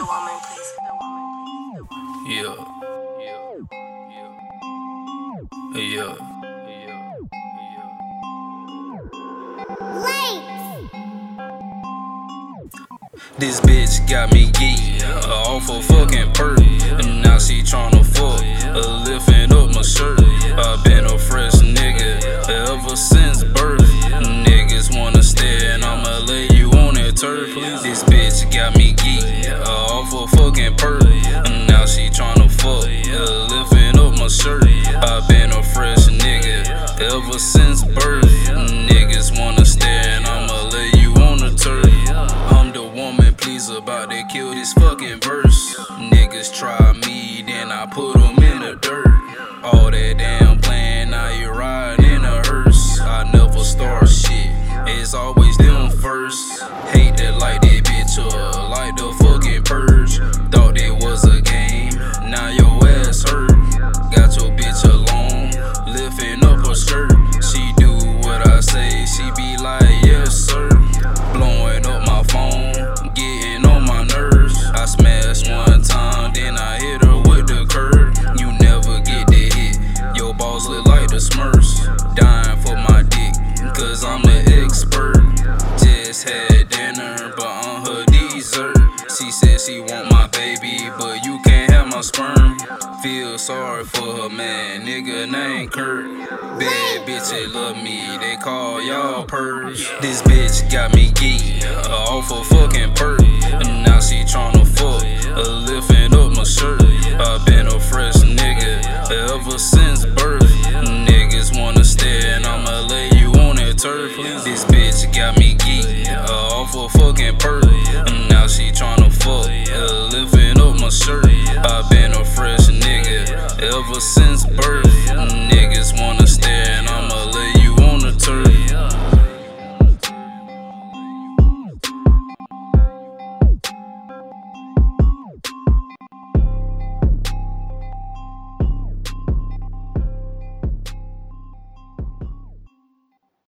woman, please. Yeah. Yeah. This bitch got me geek, off a fucking perk, and now she tryna fuck, lifting up my shirt. I been a fresh nigga ever since birth. Niggas wanna stare and I'ma lay you on that turf. This bitch got me geek, off a fucking perk, and now she tryna fuck, lifting up my shirt. I been a fresh nigga ever since birth. Niggas wanna stare and I'ma lay you on the turf. I'm the woman pleaser, about to kill this fucking verse. Niggas try me, then I put them in the dirt. All that damn plan, now you riding in a hearse. I never start shit, it's always them first. Hate that light that bitch up, like the fucking purge. Thought it was a game, now your ass hurt. Got your bitch alone, lifting up her skirt. She do what I say, she be like, yes sir. Blowing up my phone, getting on my nerves. I smashed one time, then I hit her with the curve. You never get the hit, your balls look like the Smurfs. Dying for my dick, cause I'm the expert. Just had dinner, but on her dessert. She said she want my baby, but you can't have my sperm. Feel sorry for her man, nigga named Kurt. Bad bitch, they love me, they call y'all purge. This bitch got me geek, off a fucking perk, and now she tryna fuck, lifting up my shirt. I been a fresh nigga ever since birth. Niggas wanna stare and I'ma lay you on that turf. This bitch got me geek, off a fucking perk, and now she tryna fuck, lifting up my shirt. I been a fresh nigga ever since birth. Niggas wanna